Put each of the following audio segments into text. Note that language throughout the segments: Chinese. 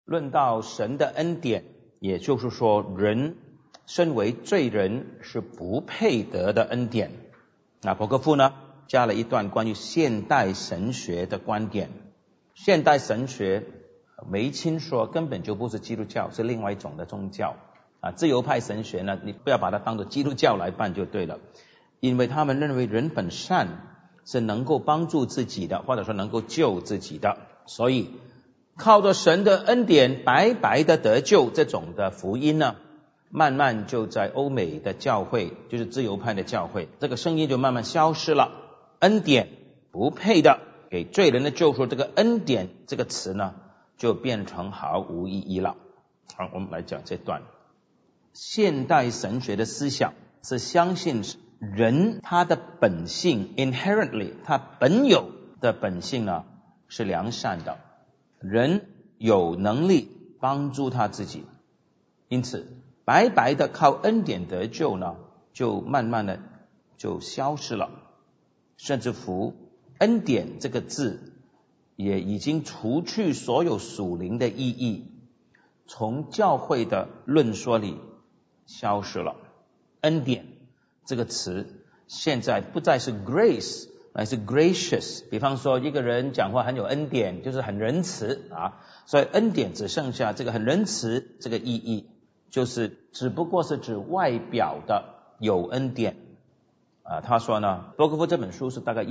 论到神的恩典，也就是说人身为罪人是不配得的恩典。那伯克夫呢加了一段关于现代神学的观点。现代神学梅钦说根本就不是基督教，是另外一种的宗教自由派神学呢，你不要把它当作基督教来办就对了，因为他们认为人本善是能够帮助自己的，或者说能够救自己的，所以靠着神的恩典白白的得救这种的福音呢，慢慢就在欧美的教会，就是自由派的教会，这个声音就慢慢消失了。恩典不配的给罪人的救赎，这个恩典这个词呢就变成毫无意义了。好，我们来讲这段。现代神学的思想是相信人他的本性 inherently 他本有的本性呢是良善的，人有能力帮助他自己，因此白白的靠恩典得救呢就慢慢的就消失了，甚至乎恩典这个字也已经除去所有属灵的意义，从教会的论说里消失了。恩典这个词现在不再是 grace， 而是 gracious。 比方说一个人讲话很有恩典，就是很仁慈所以恩典只剩下这个很仁慈这个意义，就是只不过是指外表的有恩典他说呢，伯克夫这本书是大概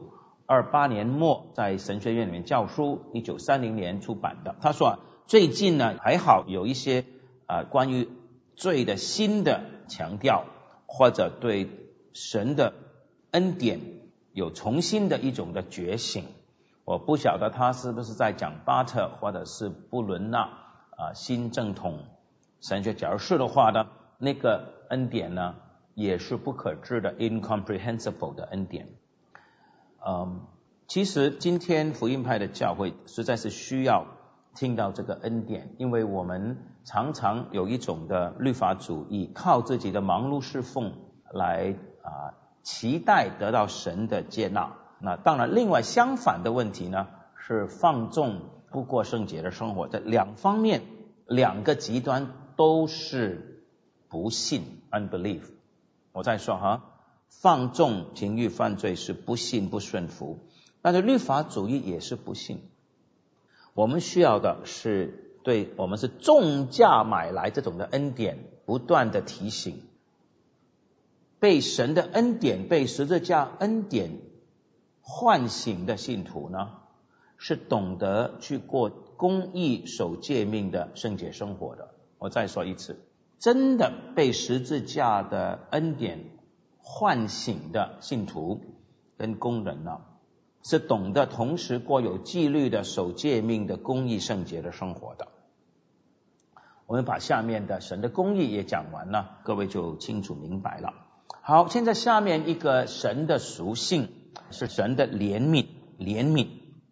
1928年末在神学院里面教书，1930年出版的。他说最近呢还好有一些关于罪的新的强调，或者对神的恩典有重新的一种的觉醒。我不晓得他是不是在讲巴特或者是布伦纳新正统神学。假如是的话呢，那个恩典呢也是不可知的 incomprehensible 的恩典。其实今天福音派的教会实在是需要听到这个恩典，因为我们常常有一种的律法主义，靠自己的忙碌侍奉来期待得到神的接纳。那当然另外相反的问题呢是放纵不过圣洁的生活。这两方面两个极端都是不信 unbelief。 我再说放纵情欲犯罪是不信不顺服，但是律法主义也是不信。我们需要的是对我们是重价买来这种的恩典不断的提醒。被神的恩典被十字架恩典唤醒的信徒呢，是懂得去过公义守诫命的圣洁生活的。我再说一次，真的被十字架的恩典唤醒的信徒跟工人呢，是懂得同时过有纪律的守诫命的公义圣洁的生活的。我们把下面的神的公义也讲完了，各位就清楚明白了。好，现在下面一个神的属性是神的怜悯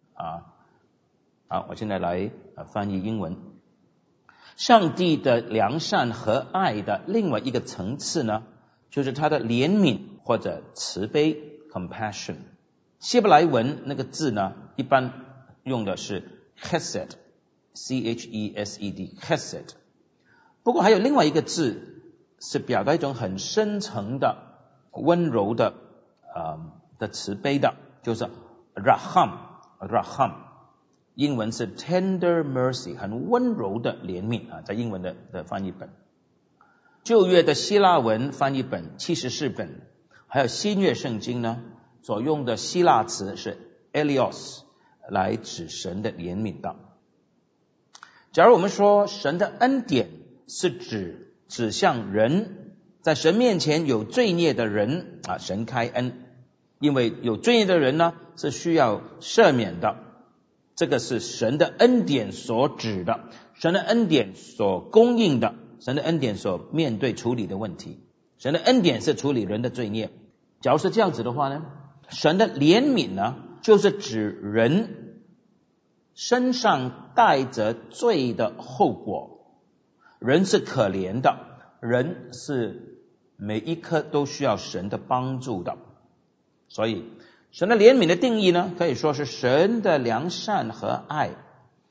好，我现在来翻译英文。上帝的良善和爱的另外一个层次呢，就是他的怜悯或者慈悲 compassion。 希伯来文那个字呢一般用的是 chesed chesed chesed。 不过还有另外一个字是表达一种很深层的温柔的慈悲的，就是 raham。 英文是 tender mercy， 很温柔的怜悯在英文的翻译本。旧约的希腊文翻译本74本，还有新约圣经呢所用的希腊词是 elios 来指神的怜悯的。假如我们说神的恩典是指向人，在神面前有罪孽的人神开恩，因为有罪孽的人呢是需要赦免的，这个是神的恩典所指的，神的恩典所供应的，神的恩典所面对处理的问题。神的恩典是处理人的罪孽。假如是这样子的话呢，神的怜悯呢就是指人身上带着罪的后果，人是可怜的，人是每一刻都需要神的帮助的。所以神的怜悯的定义呢，可以说是神的良善和爱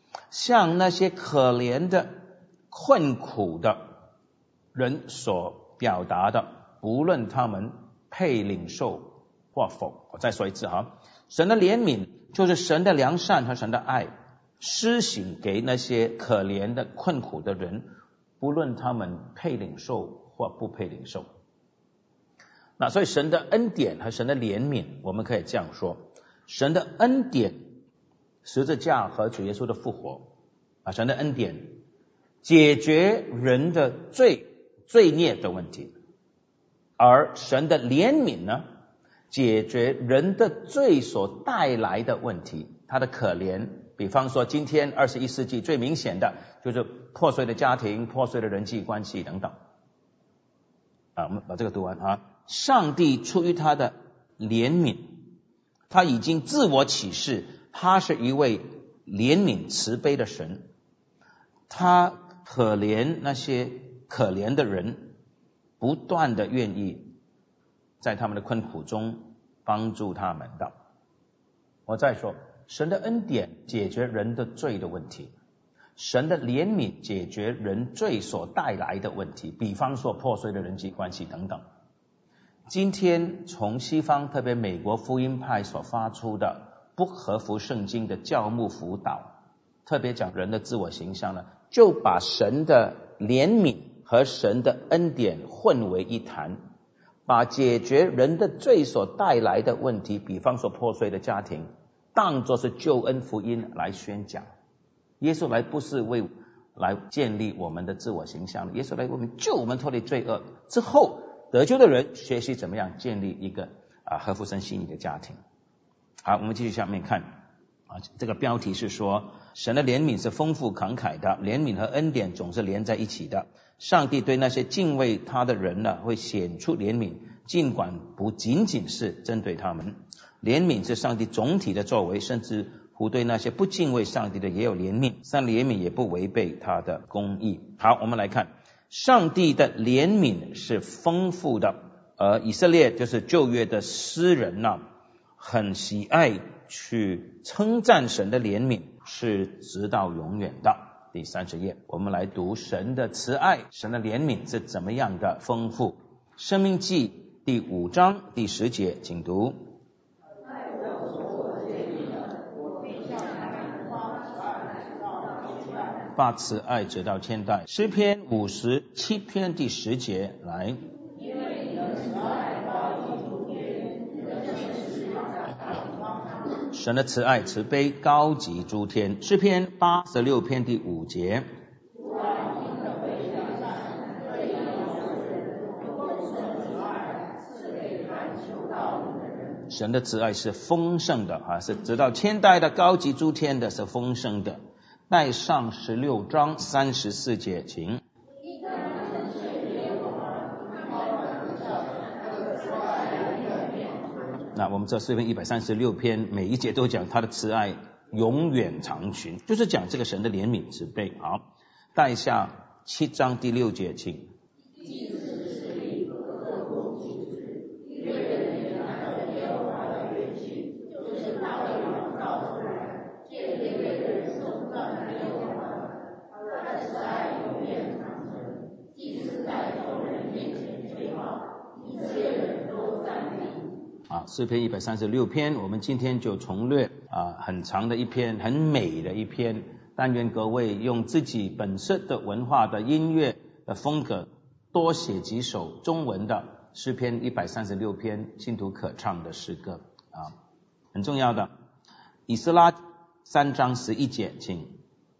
向那些可怜的困苦的人所表达的，不论他们配领受或否。我再说一次神的怜悯就是神的良善和神的爱施行给那些可怜的困苦的人，不论他们配领受或不配领受。那所以神的恩典和神的怜悯，我们可以这样说，神的恩典，十字架和主耶稣的复活神的恩典解决人的罪孽的问题，而神的怜悯呢，解决人的罪所带来的问题，他的可怜。比方说今天21世纪最明显的就是破碎的家庭、破碎的人际关系等等我们把这个读完上帝出于他的怜悯，他已经自我启示他是一位怜悯慈悲的神，他可怜那些可怜的人，不断的愿意在他们的困苦中帮助他们的。我再说，神的恩典解决人的罪的问题，神的怜悯解决人罪所带来的问题，比方说破碎的人际关系等等。今天从西方特别美国福音派所发出的不合乎圣经的教牧辅导，特别讲人的自我形象呢，就把神的怜悯和神的恩典混为一谈，把解决人的罪所带来的问题，比方说破碎的家庭，当作是救恩福音来宣讲。耶稣来不是为来建立我们的自我形象，耶稣来为我们救我们脱离罪恶之后，得救的人学习怎么样建立一个合乎神心意的家庭。好，我们继续下面看这个标题是说，神的怜悯是丰富慷慨的，怜悯和恩典总是连在一起的。上帝对那些敬畏他的人呢，会显出怜悯，尽管不仅仅是针对他们。怜悯是上帝总体的作为，甚至乎对那些不敬畏上帝的也有怜悯，但怜悯也不违背他的公义。好，我们来看上帝的怜悯是丰富的，而以色列就是旧约的诗人很喜爱去称赞神的怜悯是直到永远的。第30页我们来读神的慈爱，神的怜悯是怎么样的丰富。申命记第5章第10节，请读。发慈爱直到千代。诗篇57篇第10节来，神的慈爱慈悲高及诸天。诗篇86篇第5节，神的慈爱是丰盛的是直到千代的，高及诸天的，是丰盛的。带上16章34节，请。那我们这诗篇136篇每一节都讲他的慈爱永远长存，就是讲这个神的怜悯慈悲。好，带下7章第6节，请。诗篇136篇我们今天就重略很长的一篇，很美的一篇，但愿各位用自己本身的文化的音乐的风格多写几首中文的诗篇136篇信徒可唱的诗歌很重要的。以斯拉3章11节，请。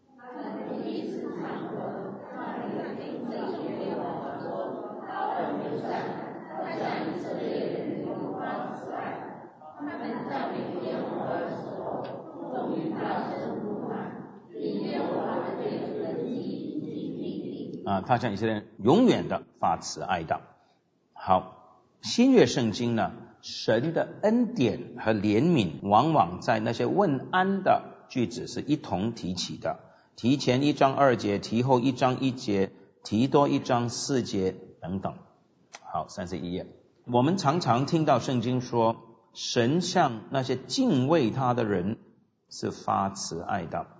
他向以色列人永远的发慈爱的。好，新约圣经呢，神的恩典和怜悯往往在那些问安的句子是一同提起的，提前1章2节，提后1章1节，提多1章4节等等。好，31页我们常常听到圣经说，神向那些敬畏他的人是发慈爱的。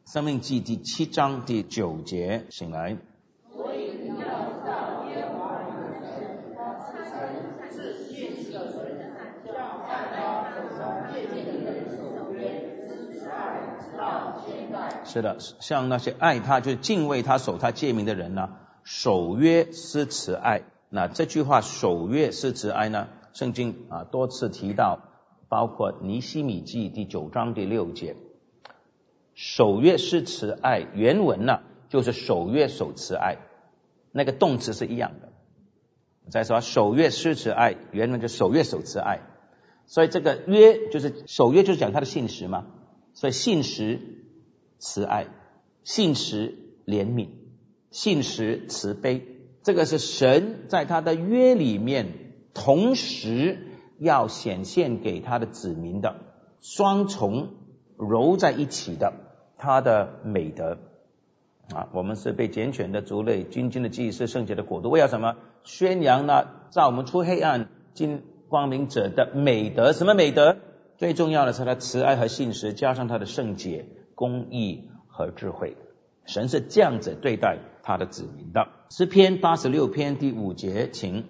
申命记第7章第9节，醒来。 所以你要知道耶和华你的神，他是信实的神，叫按他手中诫命的人守约，直到现在。 是的，像那些爱他，就是敬畏他、守他诫命的人呢，守约施慈爱。那这句话守约施慈爱呢，圣经多次提到，包括尼希米记第9章第6节。守约施慈爱，原文呢就是守约守慈爱，那个动词是一样的。再说守约施慈爱，原文就守约守慈爱。所以这个约就是守约，就是讲他的信实嘛。所以信实慈爱，信实怜悯，信实慈悲，这个是神在他的约里面同时要显现给他的子民的双重揉在一起的他的美德我们是被拣选的族类，君尊的祭司，圣洁的国度，为了什么？宣扬呢照我们出黑暗进光明者的美德。什么美德？最重要的是他慈爱和信实，加上他的圣洁、公义和智慧。神是这样子对待他的子民的。诗篇86篇第5节，请。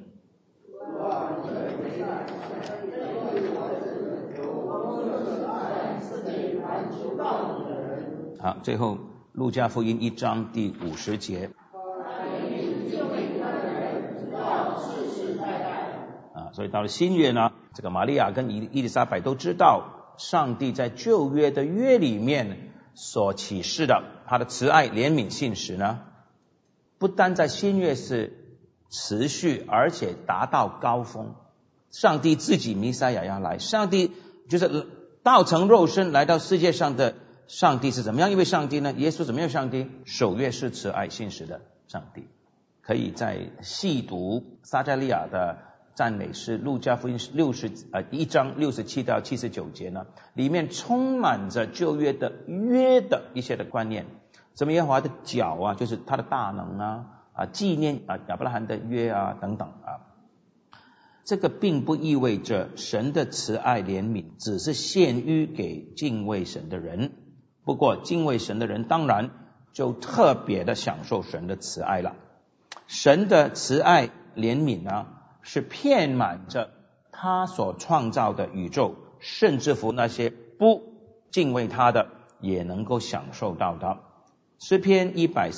好，最后路加福音1章第50节。所以到了新约呢，这个玛利亚跟伊丽莎白都知道，上帝在旧约的约里面所启示的他的慈爱、怜悯、信实呢，不单在新约是持续，而且达到高峰。上帝自己弥赛亚要来，上帝就是道成肉身来到世界上的上帝是怎么样一位上帝呢？耶稣怎么样上帝？守约是慈爱信实的上帝。可以在细读撒迦利亚的赞美诗路加福音1章67到79节呢，里面充满着旧约的约的一些的观念。什么耶和华的脚就是他的大能纪念亚伯拉罕的约等等这个并不意味着神的慈爱怜悯只是限于给敬畏神的人，不过敬畏神的人当然就特别的享受神的慈爱了。神的慈爱怜悯是遍满着他所创造的宇宙，甚至乎那些不敬畏他的也能够享受到的。诗篇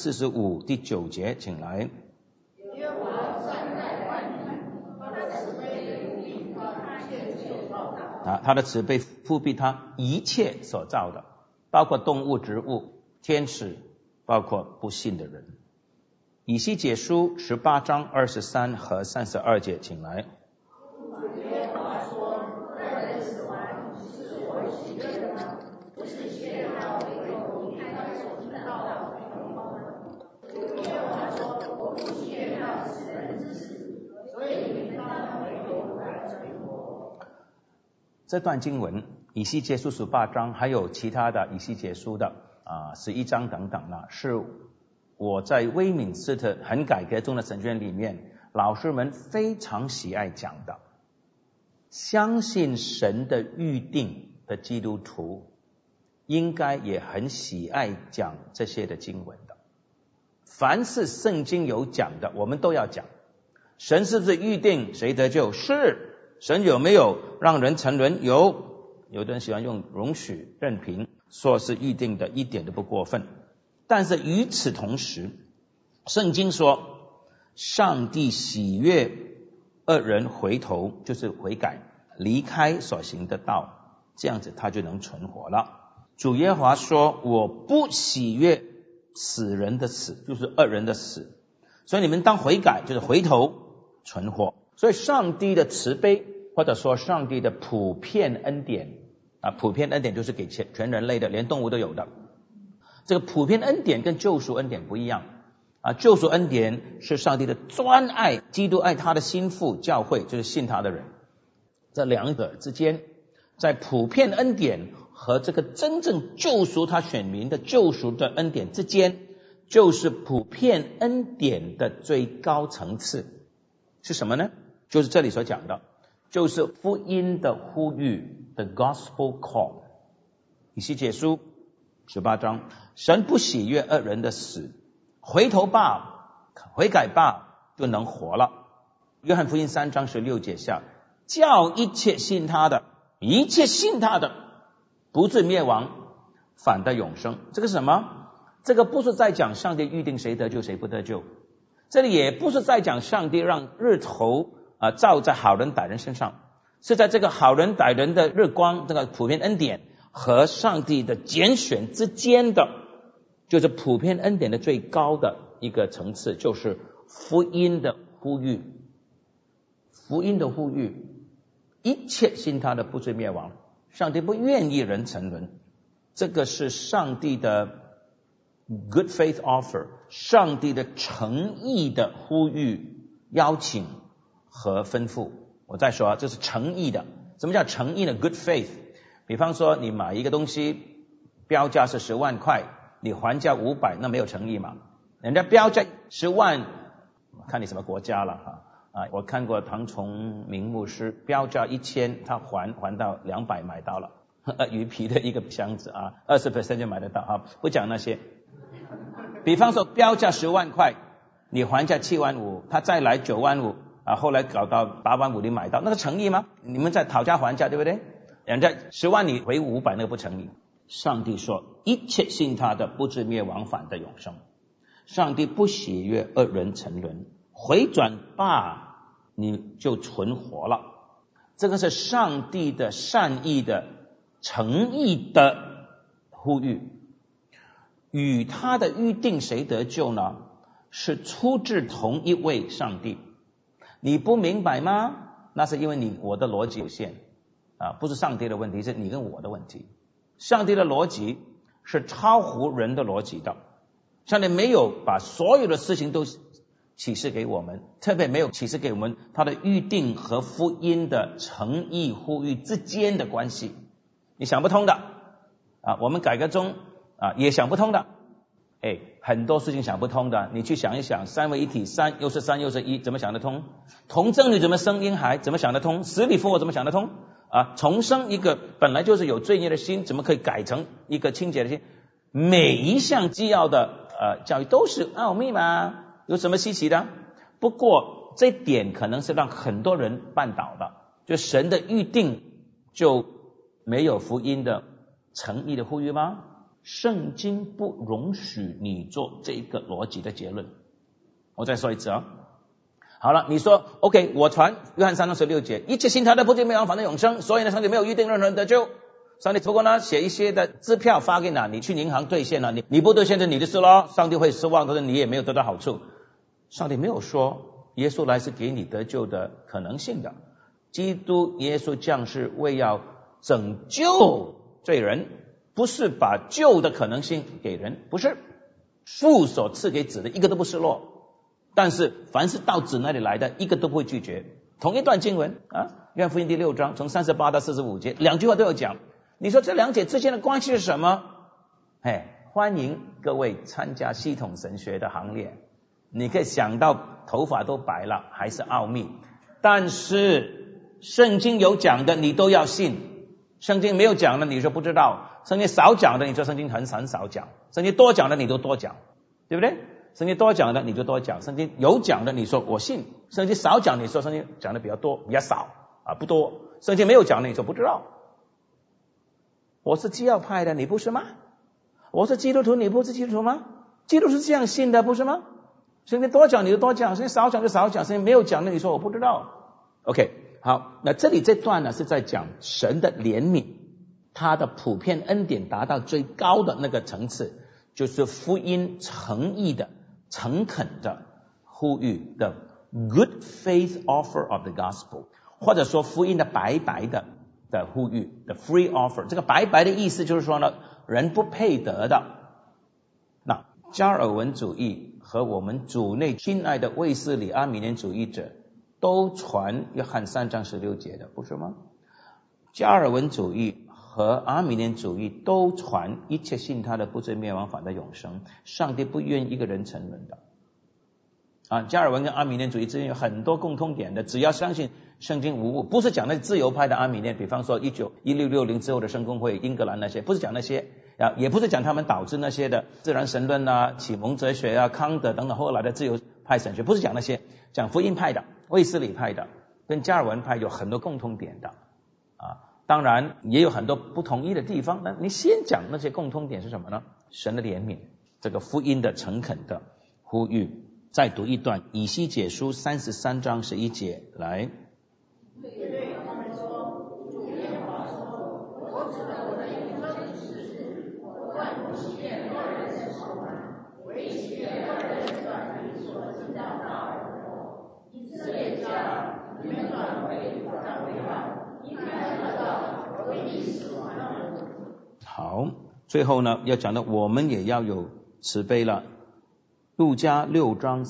145第9节，请来。 耶和华善待万民，他的慈悲覆庇他一切所造的。 他的慈悲覆庇他一切所造的，包括动物、植物、天使，包括不信的人。以西结书18章23和32节，请来。 耶和华说：二人死亡是我喜悦的吗？不是喜悦他回头离开他所知道的荣光吗？耶和华说：我不喜悦他死人之死，所以你们让他回头来存活。 这段经文以西结书18章还有其他的以西结书的11章等等是我在威敏斯特很改革中的神学院里面老师们非常喜爱讲的。相信神的预定的基督徒应该也很喜爱讲这些的经文的。凡是圣经有讲的我们都要讲。神是不是预定谁得救？是。神有没有让人成人？有。有的人喜欢用容许任凭说是预定的，一点都不过分。但是与此同时，圣经说上帝喜悦恶人回头，就是悔改，离开所行的道，这样子他就能存活了。主耶和华说我不喜悦死人的死，就是恶人的死，所以你们当悔改，就是回头存活。所以上帝的慈悲，或者说上帝的普遍恩典普遍恩典就是给全人类的，连动物都有的。这个普遍恩典跟救赎恩典不一样救赎恩典是上帝的专爱，基督爱他的心腹教会，就是信他的人。这两者之间，在普遍恩典和这个真正救赎他选民的救赎的恩典之间，就是普遍恩典的最高层次是什么呢？就是这里所讲的，就是福音的呼吁， The Gospel Call。 以西结书 18章，神不喜悦恶人的死，回头吧，悔改吧，就能活了。约翰福音3章16节下，叫一切信他的不至灭亡，反得永生。这个是什么？这个不是在讲上帝预定谁得救谁不得救，这里也不是在讲上帝让日头照在好人歹人身上，是在这个好人歹人的日光，这个普遍恩典和上帝的拣选之间的，就是普遍恩典的最高的一个层次，就是福音的呼吁。福音的呼吁，一切信他的不至灭亡，上帝不愿意人沉沦，这个是上帝的 good faith offer， 上帝的诚意的呼吁、邀请和吩咐。我再说这是诚意的。什么叫诚意的 good faith？ 比方说你买一个东西标价是10万块，你还价500，那没有诚意嘛？人家标价10万，看你什么国家了我看过唐崇明牧师标价1000，他还到200买到了鱼皮的一个箱子20% 就买得到不讲那些。比方说标价10万块，你还价7万5，他再来9万5后来搞到8万5，你买到，那个诚意吗？你们在讨价还价，对不对？人家10万你回500，那个不诚意。上帝说一切信他的不至灭亡，反得永生。上帝不喜悦恶人沉沦，回转吧，你就存活了。这个是上帝的善意的诚意的呼吁。与他的预定谁得救呢？是出自同一位上帝。你不明白吗？那是因为我的逻辑有限不是上帝的问题，是你跟我的问题。上帝的逻辑是超乎人的逻辑的，上帝没有把所有的事情都启示给我们，特别没有启示给我们他的预定和福音的诚意呼吁之间的关系。你想不通的我们改革中也想不通的很多事情想不通的。你去想一想，三位一体，3又是3又是1，怎么想得通？童贞女怎么生婴孩，怎么想得通？死里复活怎么想得通重生一个本来就是有罪孽的心，怎么可以改成一个清洁的心？每一项基要的教育都是奥秘嘛，有什么稀奇的？不过这点可能是让很多人绊倒的，就神的预定就没有福音的诚意的呼吁吗？圣经不容许你做这个逻辑的结论。我再说一次好了，你说 OK， 我传约翰3章16节，一切信他的不至灭亡，反得永生。所以呢，上帝没有预定任何人得救。上帝不过呢写一些的支票发给你去银行兑现了，你不兑现是你的事咯，上帝会失望，但是你也没有得到好处。上帝没有说耶稣来是给你得救的可能性的。基督耶稣降世为要拯救罪人，不是把救的可能性给人，不是。父所赐给子的一个都不失落，但是凡是到子那里来的一个都不会拒绝。同一段经文约翰福音第6章从38到45节2句话都有讲。你说这两者之间的关系是什么？欢迎各位参加系统神学的行列。你可以想到头发都白了还是奥秘，但是圣经有讲的你都要信，圣经没有讲的你说不知道，圣经少讲的你说圣经很少讲，圣经多讲的你都多讲，对不对？圣经多讲的你就多讲，圣经有讲的你说我信，圣经少讲你说圣经讲的比较多比较少不多，圣经没有讲的你说不知道。我是基要派的，你不是吗？我是基督徒，你不是基督徒吗？基督徒是这样信的，不是吗？圣经多讲你就多讲，圣经少讲就少讲，圣经没有讲的你说我不知道。 OK， 好，那这里这段呢是在讲神的怜悯，他的普遍恩典达到最高的那个层次，就是福音诚意的诚恳的呼吁的 good faith offer of the gospel， 或者说福音的白白的呼吁的 free offer。 这个白白的意思就是说呢，人不配得的。那加尔文主义和我们主内亲爱的卫斯理阿米念主义者都传约翰3章16节的，不是吗？加尔文主义和阿米念主义都传一切信他的不至灭亡，反得永生。上帝不愿一个人沉沦的加尔文跟阿米念主义之间有很多共通点的，只要相信圣经无误，不是讲那自由派的阿米念，比方说1660之后的圣公会英格兰那些，不是讲那些， 也不是讲他们导致那些的自然神论啊、启蒙哲学啊、康德等等后来的自由派神学，不是讲那些，讲福音派的、卫斯理派的跟加尔文派有很多共同点的当然也有很多不同意的地方。那你先讲那些共通点是什么呢？神的怜悯，这个福音的诚恳的呼吁。再读一段以西结书33章11节来。 对他们说，主耶和华说，我指着我的永生启示，我断不欺骗恶人的手腕，唯欺骗恶人转离所知道大而后。以色列家，你们转回吧，你们得到回避死亡了。 好，最后呢，要讲到我们也要有慈悲了。路加6章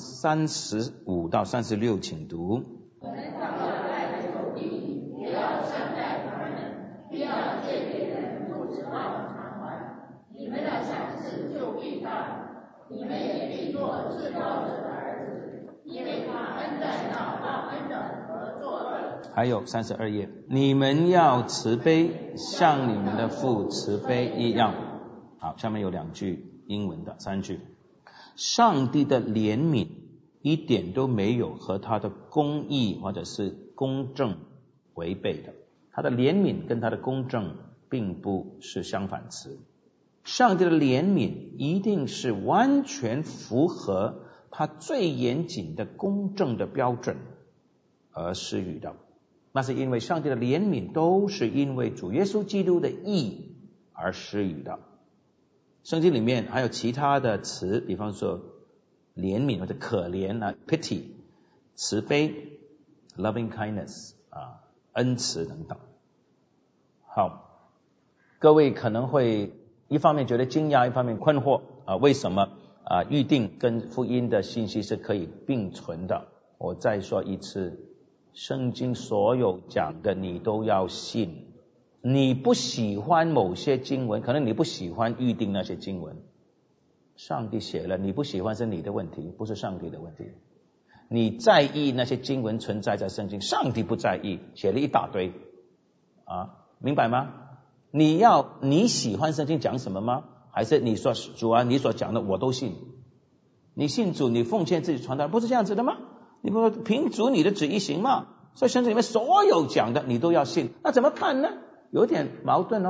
35到36，请读。 我们倘若爱人仇敌，也要善待他们，不要借别人不指望偿还。你们的赏赐就必大，你们也必做至高者的儿子，因为他恩待那报恩的和作恶。 还有32页，你们要慈悲，像你们的父慈悲一样。好，下面有2句英文的，3句。上帝的怜悯一点都没有和他的公义或者是公正违背的，他的怜悯跟他的公正并不是相反词。上帝的怜悯一定是完全符合他最严谨的公正的标准而施予的，那是因为上帝的怜悯都是因为主耶稣基督的义而施予的。圣经里面还有其他的词，比方说怜悯或者可怜pity， 慈悲 loving kindness 恩慈等等。好，各位可能会一方面觉得惊讶，一方面困惑为什么预定跟福音的信息是可以并存的？我再说一次，圣经所有讲的你都要信。你不喜欢某些经文，可能你不喜欢预定那些经文，上帝写了，你不喜欢是你的问题，不是上帝的问题。你在意那些经文存在在圣经，上帝不在意，写了一大堆明白吗？你喜欢圣经讲什么吗？还是你说主啊，你所讲的我都信？你信主，你奉献自己传道，不是这样子的吗？你不说凭主你的旨意行吗？所以圣经里面所有讲的你都要信，那怎么办呢？有点矛盾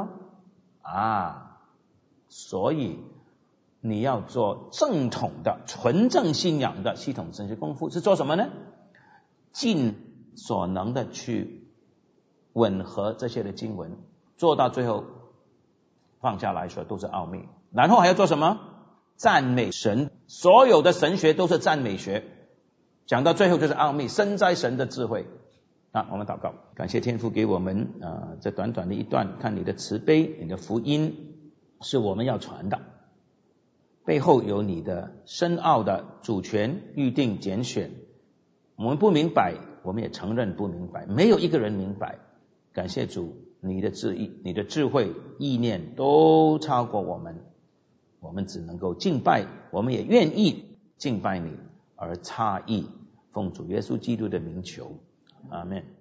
所以你要做正统的纯正信仰的系统神学功夫，是做什么呢？尽所能的去吻合这些的经文，做到最后放下来说都是奥秘。然后还要做什么？赞美神，所有的神学都是赞美学，讲到最后就是奥秘，深在神的智慧。我们祷告，感谢天父给我们这短短的一段，看你的慈悲，你的福音是我们要传的，背后有你的深奥的主权预定拣选，我们不明白，我们也承认不明白，没有一个人明白。感谢主，你的旨意、你的智慧、意念都超过我们，我们只能够敬拜，我们也愿意敬拜你而诧异，奉主耶稣基督的名求，阿们。